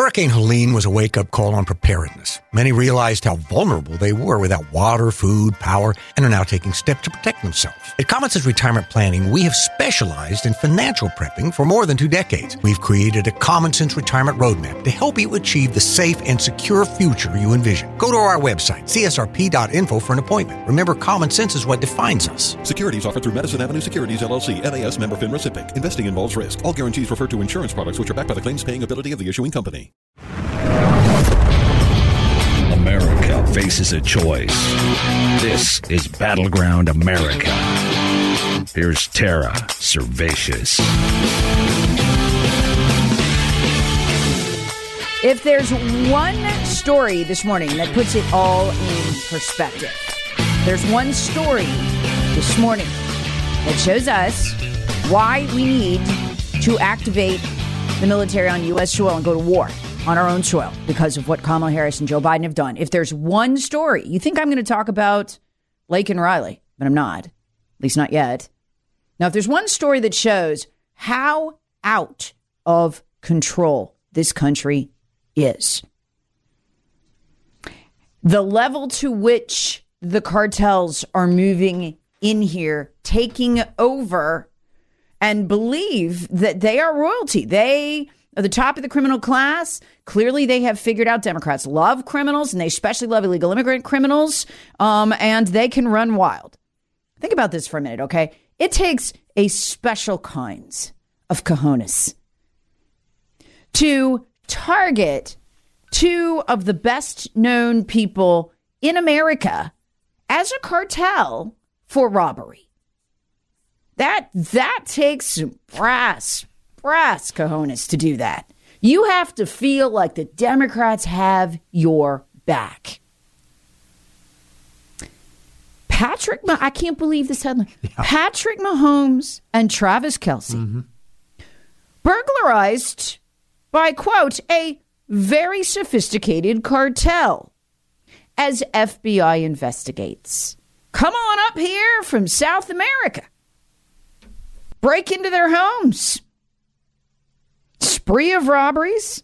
Hurricane Helene was a wake-up call on preparedness. Many realized how vulnerable they were without water, food, power, and are now taking steps to protect themselves. At Commonsense Retirement Planning, we have specialized in financial prepping for more than 2 decades. We've created a Commonsense Retirement Roadmap to help you achieve the safe and secure future you envision. Go to our website, csrp.info, for an appointment. Remember, common sense is what defines us. Securities offered through Madison Avenue Securities, LLC, NAS member FINRA SIPC. Investing involves risk. All guarantees refer to insurance products which are backed by the claims-paying ability of the issuing company. America faces a choice. This is Battleground America. Here's Tara Servatius. If there's one story this morning that puts it all in perspective, there's one story this morning that shows us why we need to activate the military on U.S. soil and go to war on our own soil because of what Kamala Harris and Joe Biden have done. If there's one story, you think I'm going to talk about Lake and Riley, but I'm not, at least not yet. Now, if there's one story that shows how out of control this country is, the level to which the cartels are moving in here, taking over, and believe that they are royalty. They are the top of the criminal class. Clearly, they have figured out Democrats love criminals, and they especially love illegal immigrant criminals, and they can run wild. Think about this for a minute, okay? It takes a special kinds of cojones to target 2 of the best known people in America as a cartel for robbery. That takes some brass cojones to do that. You have to feel like the Democrats have your back. I can't believe this headline. Yeah. Patrick Mahomes and Travis Kelce burglarized by, quote, a very sophisticated cartel as FBI investigates. Come on up here from South America. Break into their homes. Spree of robberies.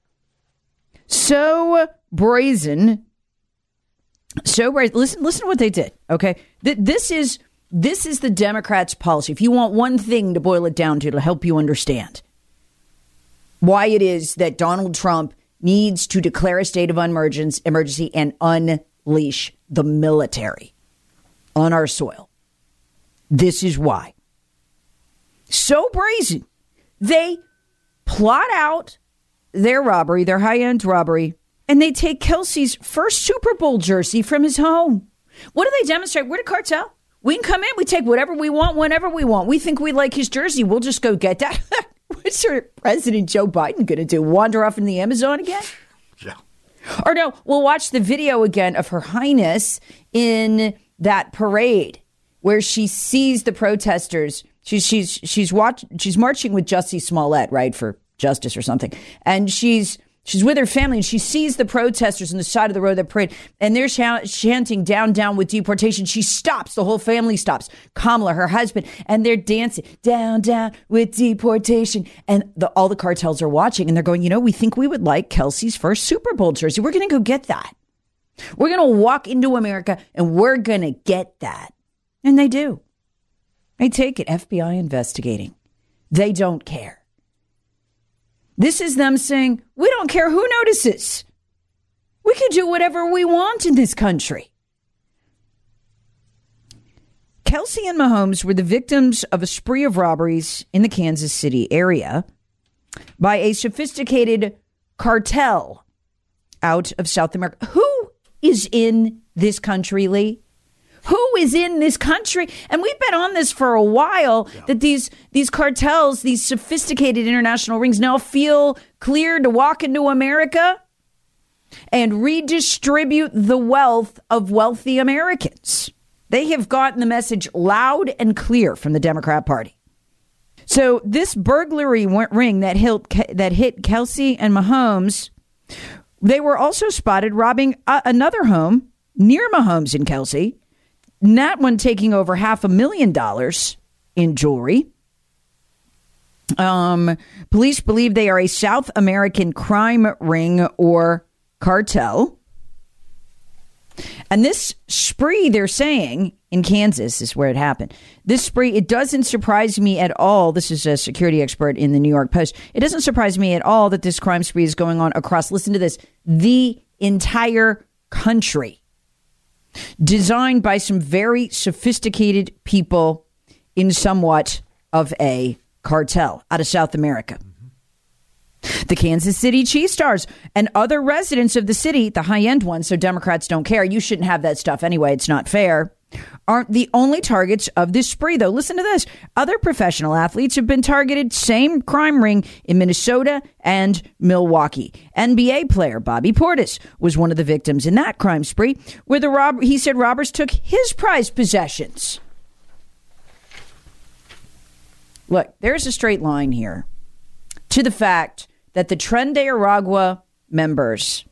So brazen. Listen to what they did, okay? This is the Democrats' policy. If you want one thing to boil it down to help you understand why it is that Donald Trump needs to declare a state of emergency and unleash the military on our soil. This is why. So brazen. They plot out their robbery, their high-end robbery, and they take Kelce's first Super Bowl jersey from his home. What do they demonstrate? We're the cartel. We can come in. We take whatever we want, whenever we want. We think we like his jersey. We'll just go get that. What's President Joe Biden going to do? Wander off in the Amazon again? Yeah. Or no, we'll watch the video again of Her Highness in that parade where she sees the protesters. She's marching with Jussie Smollett, right, for justice or something. And she's with her family, and she sees the protesters on the side of the road that parade, and they're chanting down, down with deportation. She stops. The whole family stops. Kamala, her husband, and they're dancing down, down with deportation. And all the cartels are watching, and they're going, we think we would like Kelce's first Super Bowl jersey. We're going to go get that. We're going to walk into America, and we're going to get that. And they do. They take it. FBI investigating. They don't care. This is them saying, we don't care who notices. We can do whatever we want in this country. Kelce and Mahomes were the victims of a spree of robberies in the Kansas City area by a sophisticated cartel out of South America. Who is in this country, Lee? Who is in this country? And we've been on this for a while, that these cartels, these sophisticated international rings now feel clear to walk into America and redistribute the wealth of wealthy Americans. They have gotten the message loud and clear from the Democrat Party. So this burglary ring that hit Kelce and Mahomes, they were also spotted robbing another home near Mahomes and Kelce. That one taking over $500,000 in jewelry. Police believe they are a South American crime ring or cartel. And this spree, they're saying, in Kansas is where it happened. This spree, it doesn't surprise me at all. This is a security expert in the New York Post. It doesn't surprise me at all that this crime spree is going on across, listen to this, the entire country. Designed by some very sophisticated people in somewhat of a cartel out of South America. The Kansas City Chiefs stars and other residents of the city, the high-end ones, so Democrats don't care. You shouldn't have that stuff anyway. It's not fair. Aren't the only targets of this spree, though. Listen to this. Other professional athletes have been targeted. Same crime ring in Minnesota and Milwaukee. NBA player Bobby Portis was one of the victims in that crime spree, where he said robbers took his prized possessions. Look, there's a straight line here to the fact that the Tren de Aragua members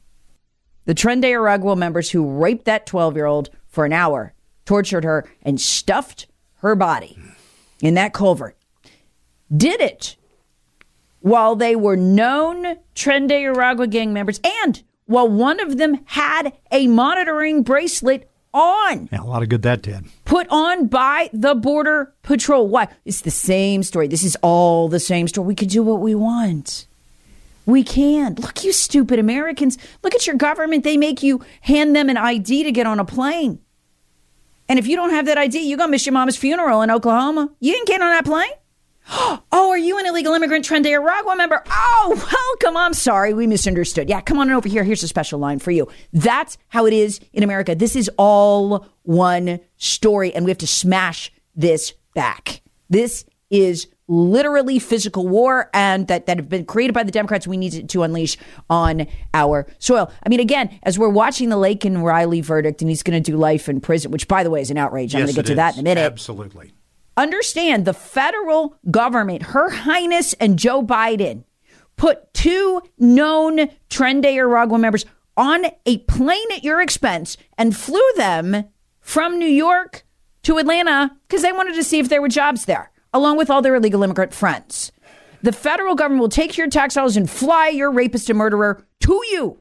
who raped that 12-year-old for an hour, tortured her, and stuffed her body in that culvert, did it while they were known Tren de Aragua gang members and while one of them had a monitoring bracelet on. Yeah, a lot of good that did. Put on by the Border Patrol. Why? It's the same story. This is all the same story. We could do what we want. We can. Look, you stupid Americans. Look at your government. They make you hand them an ID to get on a plane. And if you don't have that ID, you're going to miss your mama's funeral in Oklahoma. You didn't get on that plane? Oh, are you an illegal immigrant Tren de Aragua member? Oh, welcome. I'm sorry. We misunderstood. Yeah, come on over here. Here's a special line for you. That's how it is in America. This is all one story, and we have to smash this back. This is literally physical war, and that have been created by the Democrats. We need to unleash on our soil. I mean, again, as we're watching the Laken Riley verdict, and he's going to do life in prison, which, by the way, is an outrage. I'm going to get to that in a minute. Absolutely. Understand, the federal government, Her Highness and Joe Biden, put two known Tren de Aragua members on a plane at your expense and flew them from New York to Atlanta because they wanted to see if there were jobs there, along with all their illegal immigrant friends. The federal government will take your tax dollars and fly your rapist and murderer to you.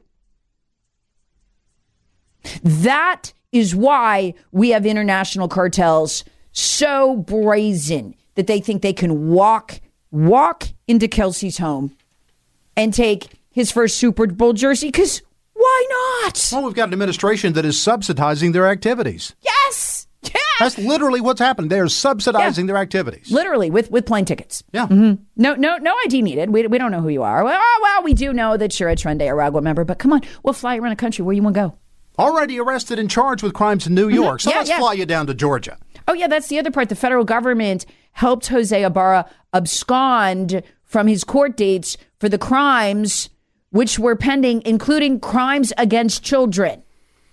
That is why we have international cartels so brazen that they think they can walk into Kelsey's home and take his first Super Bowl jersey, because why not? Well, we've got an administration that is subsidizing their activities. Yes. Yeah. That's literally what's happened. They're subsidizing their activities. Literally, with plane tickets. Yeah. Mm-hmm. No ID needed. We don't know who you are. Well, we do know that you're a Tren de Aragua member, but come on, we'll fly you around the country where you want to go. Already arrested and charged with crimes in New York. So let's fly you down to Georgia. Oh, yeah, that's the other part. The federal government helped Jose Ibarra abscond from his court dates for the crimes which were pending, including crimes against children.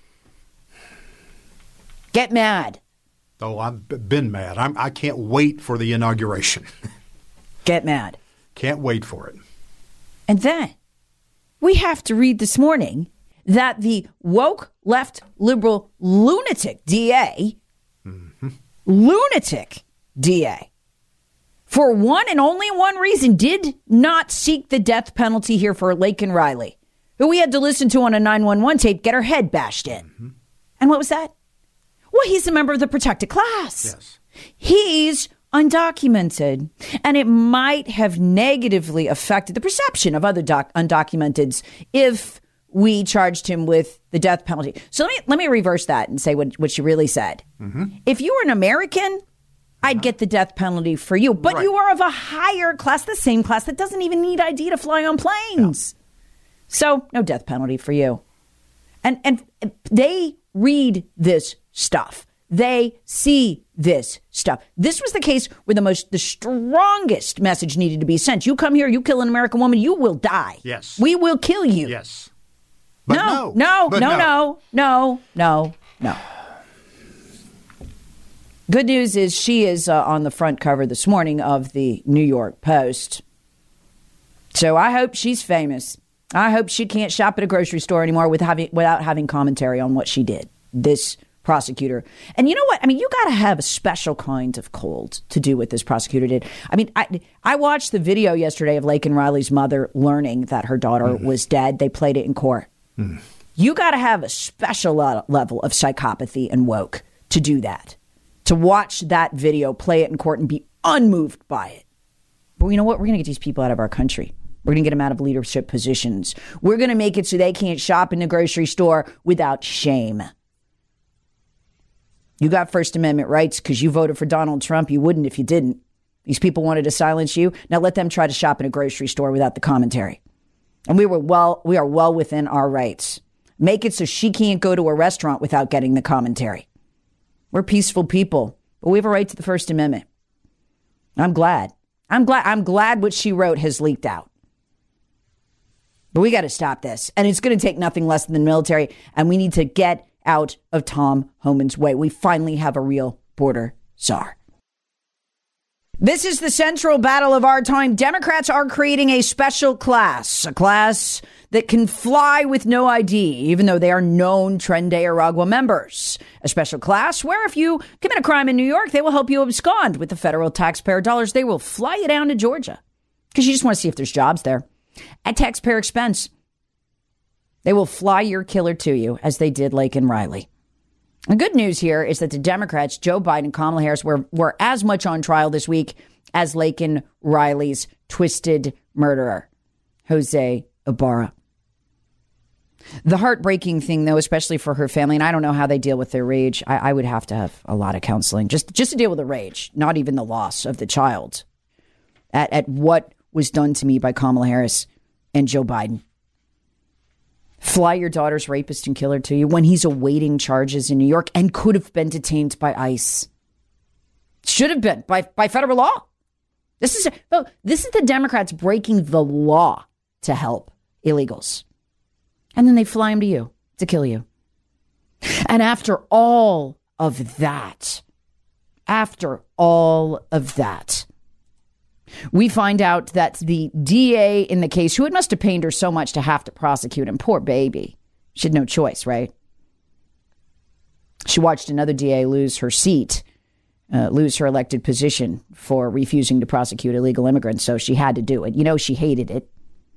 Get mad. Oh, I've been mad. I can't wait for the inauguration. Get mad. Can't wait for it. And then we have to read this morning that the woke left liberal lunatic DA, for one and only one reason, did not seek the death penalty here for Laken Riley, who we had to listen to on a 911 tape get her head bashed in. And what was that? Well, he's a member of the protected class. Yes. He's undocumented, and it might have negatively affected the perception of other undocumenteds if we charged him with the death penalty. So let me reverse that and say what you really said. If you were an American, I'd get the death penalty for you. But you are of a higher class, the same class that doesn't even need ID to fly on planes. Yeah. So no death penalty for you. And they read this stuff. They see this stuff. This was the case where the strongest message needed to be sent. You come here, you kill an American woman, you will die. Yes. We will kill you. Yes. But no. Good news is she is on the front cover this morning of the New York Post. So I hope she's famous. I hope she can't shop at a grocery store anymore without having commentary on what she did. This prosecutor. And you know what? I mean, you got to have a special kind of cold to do what this prosecutor did. I mean, I watched the video yesterday of Laken Riley's mother learning that her daughter was dead. They played it in court. You got to have a special level of psychopathy and woke to do that, to watch that video, play it in court and be unmoved by it. But you know what? We're going to get these people out of our country. We're going to get them out of leadership positions. We're going to make it so they can't shop in the grocery store without shame. You got First Amendment rights because you voted for Donald Trump. You wouldn't if you didn't. These people wanted to silence you. Now let them try to shop in a grocery store without the commentary. And we are well within our rights. Make it so she can't go to a restaurant without getting the commentary. We're peaceful people, but we have a right to the First Amendment. I'm glad what she wrote has leaked out. But we got to stop this. And it's going to take nothing less than the military. And we need to get out of Tom Homan's way. We finally have a real border czar. This is the central battle of our time. Democrats are creating a special class, a class that can fly with no ID, even though they are known Tren de Aragua members. A special class where if you commit a crime in New York, they will help you abscond with the federal taxpayer dollars. They will fly you down to Georgia because you just want to see if there's jobs there at taxpayer expense. They will fly your killer to you, as they did Laken Riley. The good news here is that the Democrats, Joe Biden and Kamala Harris, were as much on trial this week as Laken Riley's twisted murderer, Jose Ibarra. The heartbreaking thing, though, especially for her family, and I don't know how they deal with their rage. I would have to have a lot of counseling just to deal with the rage, not even the loss of the child at what was done to me by Kamala Harris and Joe Biden. Fly your daughter's rapist and killer to you when he's awaiting charges in New York and could have been detained by ICE. Should have been by federal law. This is the Democrats breaking the law to help illegals. And then they fly him to you to kill you. And after all of that, we find out that the DA in the case, who it must have pained her so much to have to prosecute him, poor baby, she had no choice, right? She watched another DA lose her seat, lose her elected position for refusing to prosecute illegal immigrants, so she had to do it. You know, she hated it.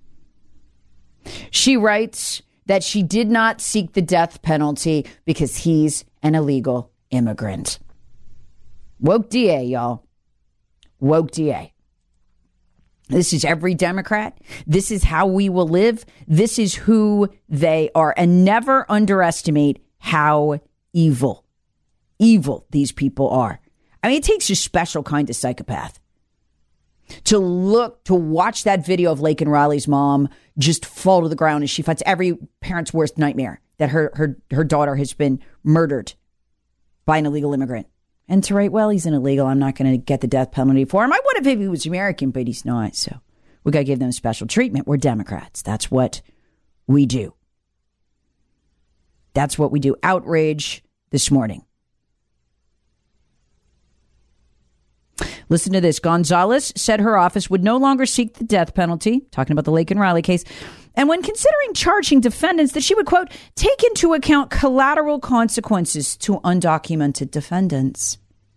She writes that she did not seek the death penalty because he's an illegal immigrant. Woke DA, y'all. Woke DA. This is every Democrat. This is how we will live. This is who they are. And never underestimate how evil these people are. I mean, it takes a special kind of psychopath to watch that video of Laken Riley's mom just fall to the ground as she fights every parent's worst nightmare that her daughter has been murdered by an illegal immigrant. And to write, well, he's an illegal, I'm not going to get the death penalty for him. I would have if he was American, but he's not. So we got to give them special treatment. We're Democrats. That's what we do. That's what we do. Outrage this morning. Listen to this. Gonzalez said her office would no longer seek the death penalty, talking about the Laken Riley case, and when considering charging defendants, that she would, quote, take into account collateral consequences to undocumented defendants.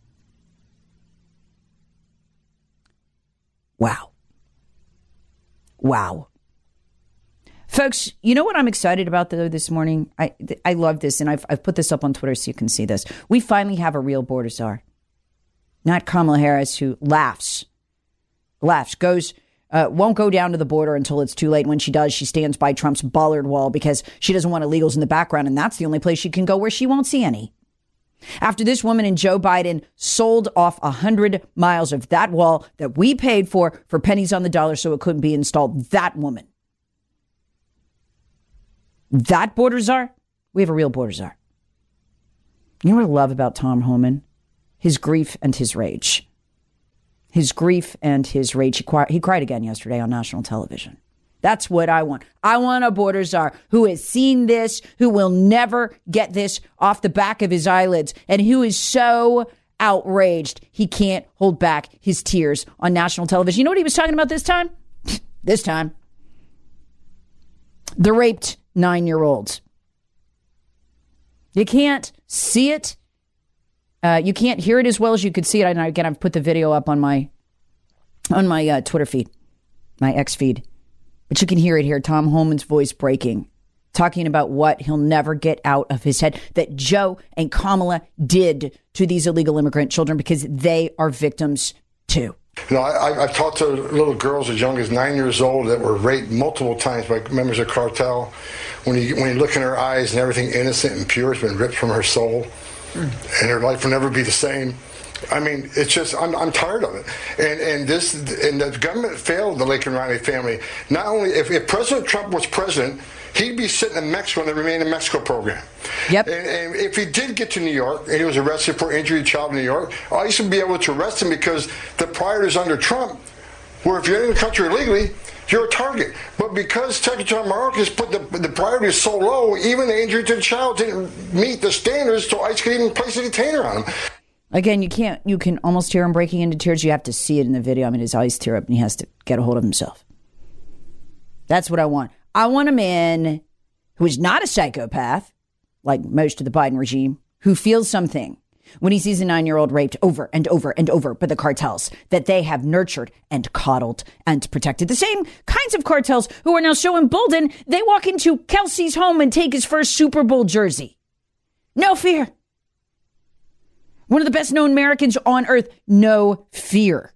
Wow. Folks, you know what I'm excited about this morning? I love this, and I've put this up on Twitter so you can see this. We finally have a real border czar. Not Kamala Harris, who laughs, won't go down to the border until it's too late. When she does, she stands by Trump's Bullard Wall because she doesn't want illegals in the background, and that's the only place she can go where she won't see any. After this woman and Joe Biden sold off 100 miles of that wall that we paid for pennies on the dollar so it couldn't be installed, that woman, that border czar, we have a real border czar. You know what I love about Tom Homan? His grief and his rage. He cried again yesterday on national television. That's what I want. I want a border czar who has seen this, who will never get this off the back of his eyelids, and who is so outraged he can't hold back his tears on national television. You know what he was talking about this time? The raped 9-year-olds. You can't see it. You can't hear it as well as you could see it. And again, I've put the video up on my Twitter feed, my X feed. But you can hear it here. Tom Homan's voice breaking, talking about what he'll never get out of his head that Joe and Kamala did to these illegal immigrant children, because they are victims too. You know, I've talked to little girls as young as 9 years old that were raped multiple times by members of cartel. When you look in her eyes and everything innocent and pure has been ripped from her soul, and her life will never be the same. I mean, it's just, I'm tired of it. And the government failed the Laken Riley family. Not only, if President Trump was president, he'd be sitting in Mexico in the Remain in Mexico program. Yep. And if he did get to New York and he was arrested for injury to a child in New York, I used to be able to arrest him because the priorities under Trump were, if you're in the country illegally, you're a target. But because Secretary Mayorkas put the priorities so low, even the injury to the child didn't meet the standards, so ICE could even place a detainer on him. Again, you can almost hear him breaking into tears. You have to see it in the video. I mean, his eyes tear up and he has to get a hold of himself. That's what I want. I want a man who is not a psychopath, like most of the Biden regime, who feels something when he sees a 9-year-old raped over and over and over by the cartels that they have nurtured and coddled and protected. The same kinds of cartels who are now so emboldened, they walk into Kelsey's home and take his first Super Bowl jersey. No fear. One of the best known Americans on earth, no fear.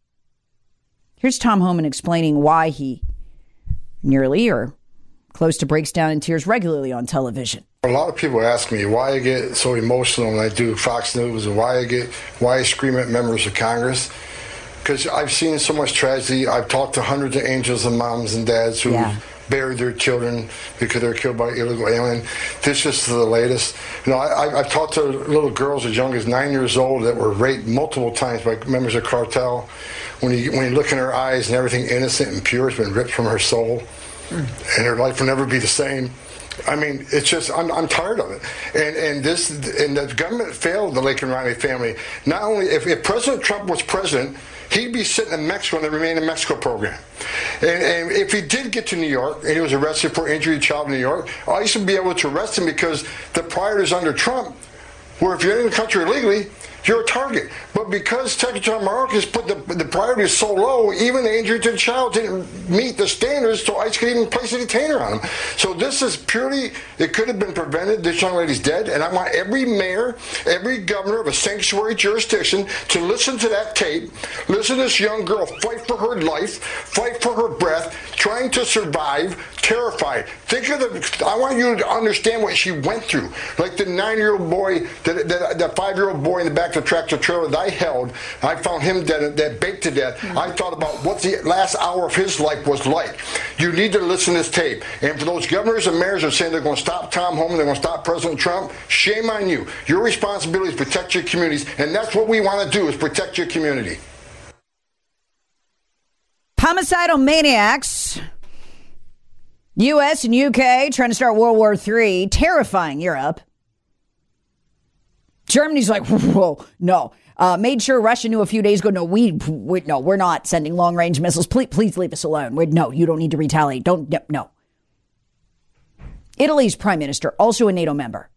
Here's Tom Homan explaining why he nearly or close to breaks down in tears regularly on television. A lot of people ask me why I get so emotional when I do Fox News and why I scream at members of Congress. Because I've seen so much tragedy. I've talked to hundreds of angels and moms and dads who buried their children because they were killed by illegal alien. This is the latest. You know, I've talked to little girls as young as 9 years old that were raped multiple times by members of cartel. When you look in her eyes and everything innocent and pure has been ripped from her soul, and her life will never be the same. I mean, it's just, I'm tired of it. And the government failed the Laken Riley family. Not only, if President Trump was president, he'd be sitting in Mexico in the Remain in Mexico program. And if he did get to New York and he was arrested for injury to a child in New York, I used to be able to arrest him because the priorities under Trump were, if you're in the country illegally, you're a target. But because Secretary Mayorkas put the priorities so low, even the injury to the child didn't meet the standards, so ICE could even place a detainer on him. So this is purely, it could have been prevented. This young lady's dead. And I want every mayor, every governor of a sanctuary jurisdiction to listen to that tape, listen to this young girl fight for her life, fight for her breath, trying to survive, terrified. I want you to understand what she went through. Like the 9-year-old boy, that 5-year-old boy in the back of the tractor trailer that I held, I found him dead, baked to death. I thought about what the last hour of his life was like. You need to listen to this tape. And for those governors and mayors that are saying they're going to stop Tom Homan, they're going to stop President Trump, shame on you. Your responsibility is to protect your communities, and that's what we want to do, is protect your community. Homicidal maniacs, U.S. and U.K. trying to start World War III, terrifying Europe. Germany's like, whoa, no. Made sure Russia knew a few days ago, no, we're not sending long-range missiles. Please leave us alone. No, you don't need to retaliate. No. Italy's prime minister, also a NATO member,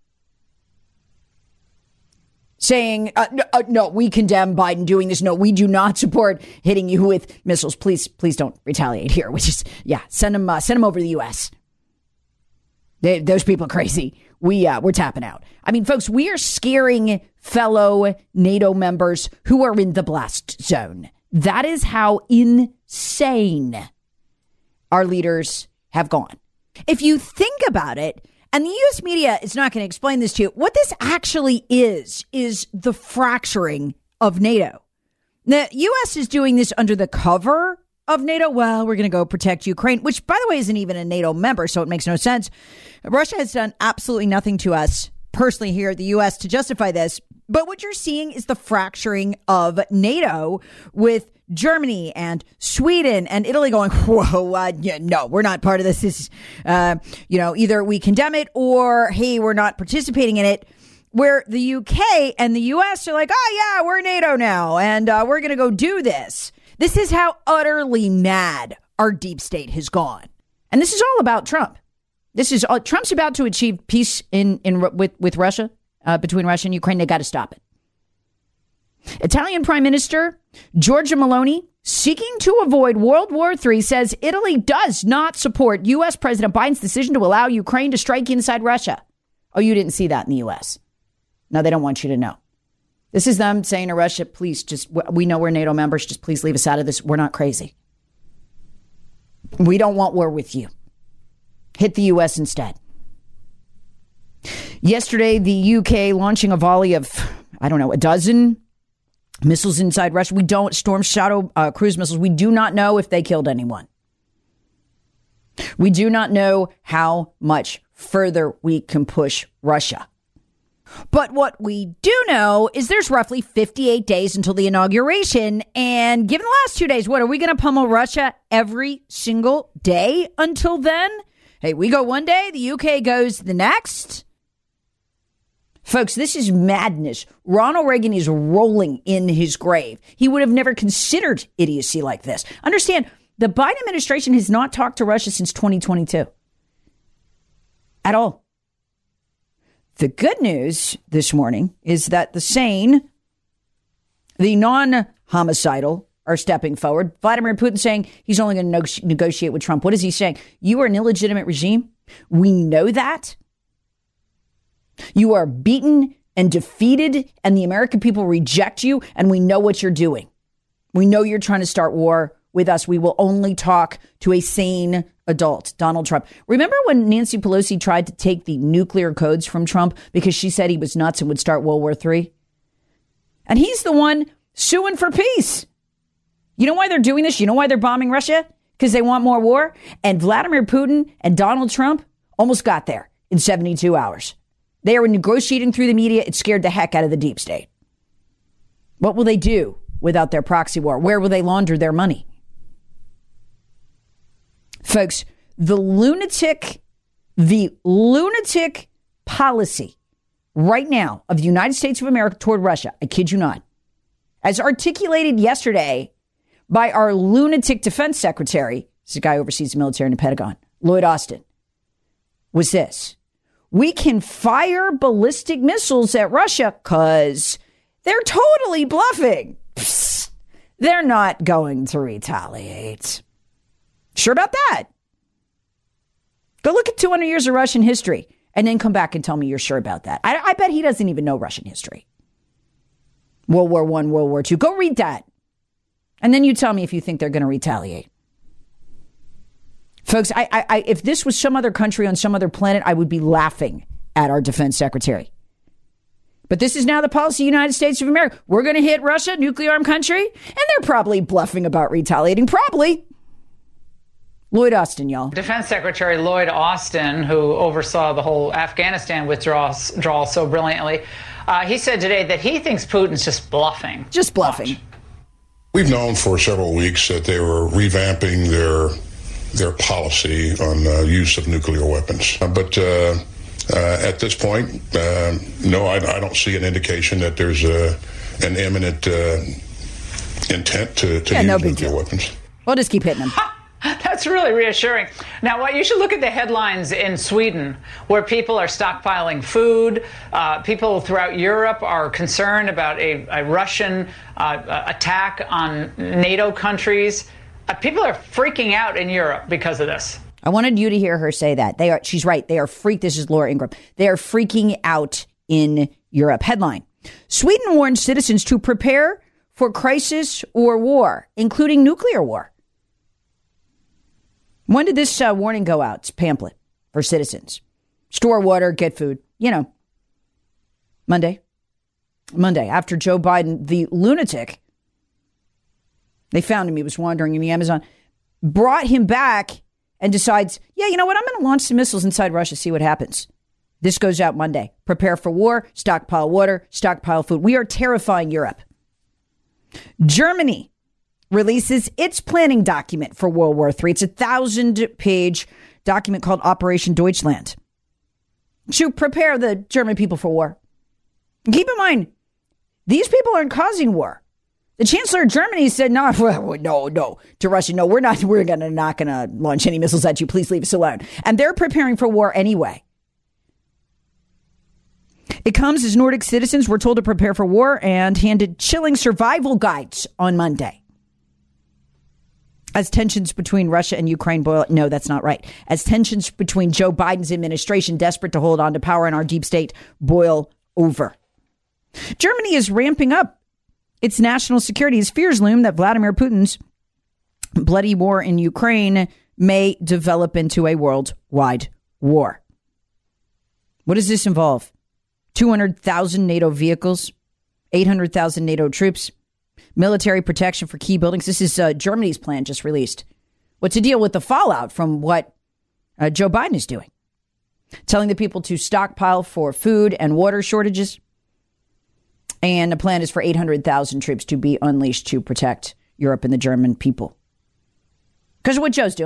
saying, no, we condemn Biden doing this. No, we do not support hitting you with missiles. Please don't retaliate here. Which is, send them over to the U.S. Those people are crazy. We're tapping out. I mean, folks, we are scaring fellow NATO members who are in the blast zone. That is how insane our leaders have gone. If you think about it, and the U.S. media is not going to explain this to you, what this actually is the fracturing of NATO. The U.S. is doing this under the cover of NATO. Well, we're going to go protect Ukraine, which, by the way, isn't even a NATO member, so it makes no sense. Russia has done absolutely nothing to us personally here at the U.S. to justify this. But what you're seeing is the fracturing of NATO, with Germany and Sweden and Italy going, whoa, no, we're not part of this. This is, either we condemn it or, hey, we're not participating in it. Where the UK and the US are like, oh, yeah, we're NATO now, and we're going to go do this. This is how utterly mad our deep state has gone. And this is all about Trump. This is Trump's about to achieve peace with Russia, between Russia and Ukraine. They got to stop it. Italian Prime Minister Giorgia Meloni, seeking to avoid World War III, says Italy does not support U.S. President Biden's decision to allow Ukraine to strike inside Russia. Oh, you didn't see that in the U.S. No, they don't want you to know. This is them saying to Russia, please, we know we're NATO members. Just please leave us out of this. We're not crazy. We don't want war with you. Hit the U.S. instead. Yesterday, the UK launching a volley of, a dozen missiles inside Russia. Storm Shadow cruise missiles. We do not know if they killed anyone. We do not know how much further we can push Russia. But what we do know is there's roughly 58 days until the inauguration. And given the last 2 days, what are we going to pummel Russia every single day until then? Hey, we go one day, the UK goes the next. Folks, this is madness. Ronald Reagan is rolling in his grave. He would have never considered idiocy like this. Understand, the Biden administration has not talked to Russia since 2022. At all. The good news this morning is that the sane, the non-homicidal, are stepping forward. Vladimir Putin saying he's only going to negotiate with Trump. What is he saying? You are an illegitimate regime. We know that. You are beaten and defeated, and the American people reject you, and we know what you're doing. We know you're trying to start war with us. We will only talk to a sane adult, Donald Trump. Remember when Nancy Pelosi tried to take the nuclear codes from Trump because she said he was nuts and would start World War III? And he's the one suing for peace. You know why they're doing this? You know why they're bombing Russia? Because they want more war. And Vladimir Putin and Donald Trump almost got there in 72 hours. They were negotiating through the media. It scared the heck out of the deep state. What will they do without their proxy war? Where will they launder their money? Folks, the lunatic policy right now of the United States of America toward Russia, I kid you not, as articulated yesterday by our lunatic defense secretary, this is a guy who oversees the military in the Pentagon, Lloyd Austin, was this. We can fire ballistic missiles at Russia because they're totally bluffing. Psst, they're not going to retaliate. Sure about that? Go look at 200 years of Russian history and then come back and tell me you're sure about that. I bet he doesn't even know Russian history. World War I, World War II. Go read that. And then you tell me if you think they're going to retaliate. Folks, if this was some other country on some other planet, I would be laughing at our defense secretary. But this is now the policy of the United States of America. We're going to hit Russia, nuclear armed country, and they're probably bluffing about retaliating. Probably. Lloyd Austin, y'all. Defense Secretary Lloyd Austin, who oversaw the whole Afghanistan withdrawal so brilliantly, he said today that he thinks Putin's just bluffing. Just bluffing. Watch. We've known for several weeks that they were revamping their policy on use of nuclear weapons. But at this point, no, I don't see an indication that there's an imminent intent to use nuclear weapons. We'll just keep hitting them. That's really reassuring. Now, what you should look at the headlines in Sweden, where people are stockpiling food. People throughout Europe are concerned about a Russian attack on NATO countries. People are freaking out in Europe because of this. I wanted you to hear her say that. She's right. They are freaked. This is Laura Ingraham. They are freaking out in Europe. Headline: Sweden warns citizens to prepare for crisis or war, including nuclear war. When did this warning go out? It's a pamphlet for citizens. Store water, get food. Monday, after Joe Biden, the lunatic, they found him. He was wandering in the Amazon, brought him back and decides, you know what? I'm going to launch some missiles inside Russia, see what happens. This goes out Monday. Prepare for war, stockpile water, stockpile food. We are terrifying Europe. Germany releases its planning document for World War III. It's a 1,000-page document called Operation Deutschland to prepare the German people for war. Keep in mind, these people aren't causing war. The Chancellor of Germany said, no, to Russia. No, we're not going to launch any missiles at you. Please leave us alone. And they're preparing for war anyway. It comes as Nordic citizens were told to prepare for war and handed chilling survival guides on Monday. As tensions between Russia and Ukraine boil, no, that's not right. As tensions between Joe Biden's administration, desperate to hold on to power, and our deep state boil over. Germany is ramping up its national security as fears loom that Vladimir Putin's bloody war in Ukraine may develop into a worldwide war. What does this involve? 200,000 NATO vehicles, 800,000 NATO troops, military protection for key buildings. This is Germany's plan just released. What's the deal with the fallout from what Joe Biden is doing? Telling the people to stockpile for food and water shortages. And the plan is for 800,000 troops to be unleashed to protect Europe and the German people. Because of what Joe's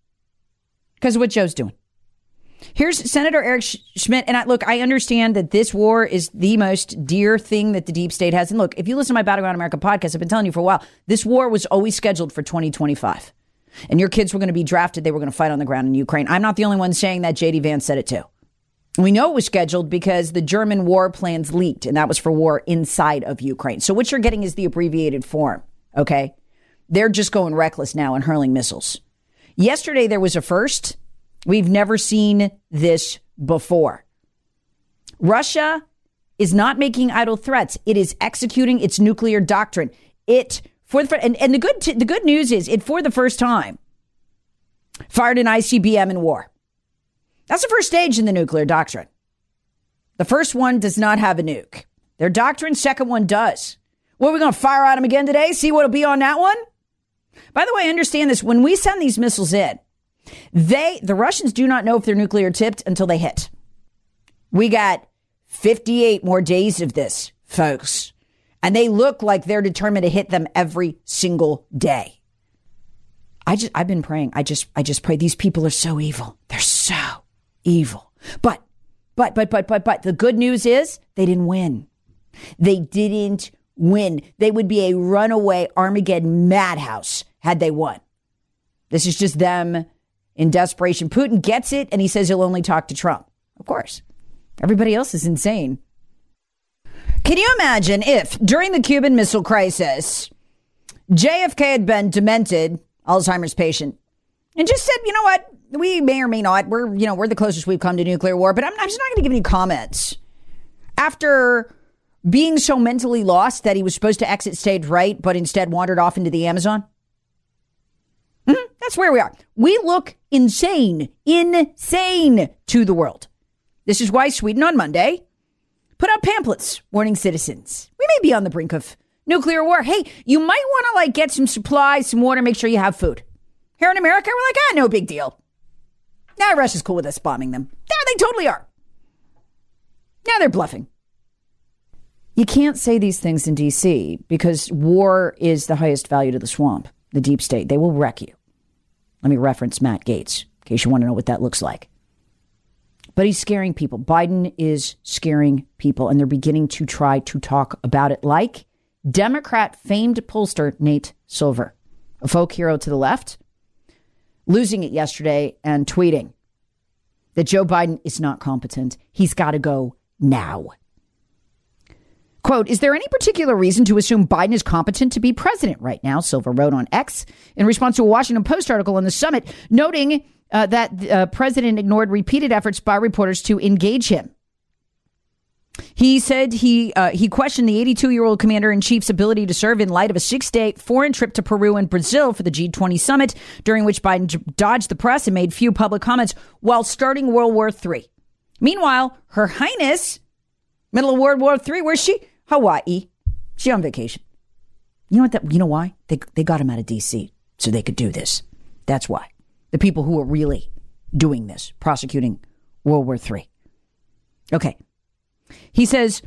doing. Here's Senator Eric Schmidt. And I understand that this war is the most dear thing that the deep state has. And look, if you listen to my Battleground America podcast, I've been telling you for a while, this war was always scheduled for 2025. And your kids were going to be drafted. They were going to fight on the ground in Ukraine. I'm not the only one saying that. J.D. Vance said it too. We know it was scheduled because the German war plans leaked, and that was for war inside of Ukraine. So what you're getting is the abbreviated form, okay? They're just going reckless now and hurling missiles. Yesterday, there was a first. We've never seen this before. Russia is not making idle threats. It is executing its nuclear doctrine. And the good news is it, for the first time, fired an ICBM in war. That's the first stage in the nuclear doctrine. The first one does not have a nuke. Their doctrine, second one does. What, are we going to fire at them again today? See what'll be on that one? By the way, understand this. When we send these missiles in, the Russians do not know if they're nuclear tipped until they hit. We got 58 more days of this, folks. And they look like they're determined to hit them every single day. I've been praying. I just pray. These people are so evil. They're so evil. But the good news is they didn't win. They didn't win. They would be a runaway Armageddon madhouse had they won. This is just them in desperation. Putin gets it, and he says he'll only talk to Trump. Of course. Everybody else is insane. Can you imagine if, during the Cuban Missile Crisis, JFK had been demented, Alzheimer's patient, and just said, you know what, we may or may not, we're the closest we've come to nuclear war, but I'm just not going to give any comments. After being so mentally lost that he was supposed to exit stage right, but instead wandered off into the Amazon. That's where we are. We look insane to the world. This is why Sweden on Monday put out pamphlets warning citizens. We may be on the brink of nuclear war. Hey, you might want to get some supplies, some water, make sure you have food. Here in America, we're no big deal. Now Russia's cool with us bombing them. Yeah, they totally are. Now they're bluffing. You can't say these things in D.C. because war is the highest value to the swamp, the deep state. They will wreck you. Let me reference Matt Gaetz, in case you want to know what that looks like. But he's scaring people. Biden is scaring people, and they're beginning to try to talk about it like Democrat famed pollster Nate Silver, a folk hero to the left, losing it yesterday and tweeting that Joe Biden is not competent. He's got to go now. Quote, is there any particular reason to assume Biden is competent to be president right now? Silver wrote on X in response to a Washington Post article on the summit, noting that the president ignored repeated efforts by reporters to engage him. He said he questioned the 82-year-old commander-in-chief's ability to serve in light of a 6-day foreign trip to Peru and Brazil for the G20 summit, during which Biden dodged the press and made few public comments while starting World War III. Meanwhile, Her Highness, middle of World War III, where's she? Hawaii. She's on vacation. You know why? They got him out of D.C. so they could do this. That's why. The people who are really doing this, prosecuting World War III. Okay. He says,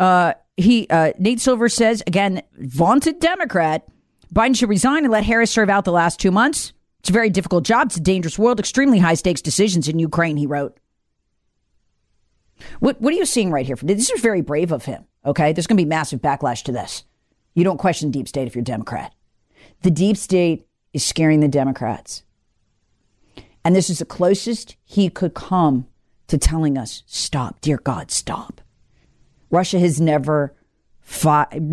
Nate Silver says, again, vaunted Democrat, Biden should resign and let Harris serve out the last 2 months. It's a very difficult job. It's a dangerous world. Extremely high stakes decisions in Ukraine, he wrote. What are you seeing right here? This is very brave of him. Okay, there's going to be massive backlash to this. You don't question deep state if you're a Democrat. The deep state is scaring the Democrats. And this is the closest he could come to telling us, stop, dear God, stop. Russia has never fired an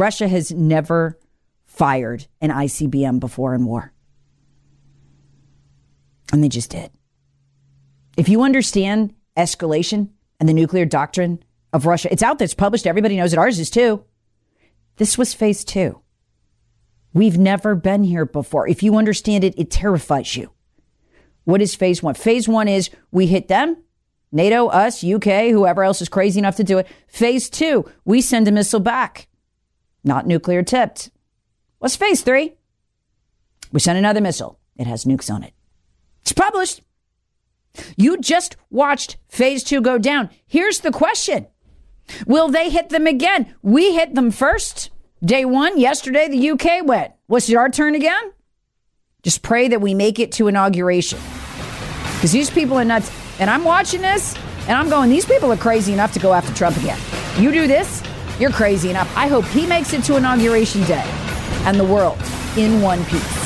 ICBM before in war. And they just did. If you understand escalation and the nuclear doctrine of Russia, it's out there, it's published, everybody knows it, ours is too. This was phase 2. We've never been here before. If you understand it, it terrifies you. What is phase 1? Phase 1 is we hit them, NATO, us, UK, whoever else is crazy enough to do it. Phase 2, we send a missile back. Not nuclear tipped. What's phase 3? We send another missile. It has nukes on it. It's published. You just watched phase 2 go down. Here's the question. Will they hit them again? We hit them first. Day 1, yesterday, the UK went. Was it our turn again? Just pray that we make it to inauguration. Because these people are nuts. And I'm watching this, and I'm going, these people are crazy enough to go after Trump again. You do this, you're crazy enough. I hope he makes it to inauguration day and the world in one piece.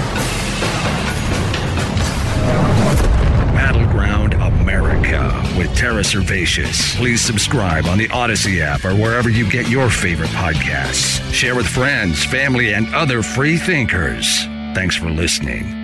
Battleground America with Tara Servatius. Please subscribe on the Odyssey app or wherever you get your favorite podcasts. Share with friends, family, and other free thinkers. Thanks for listening.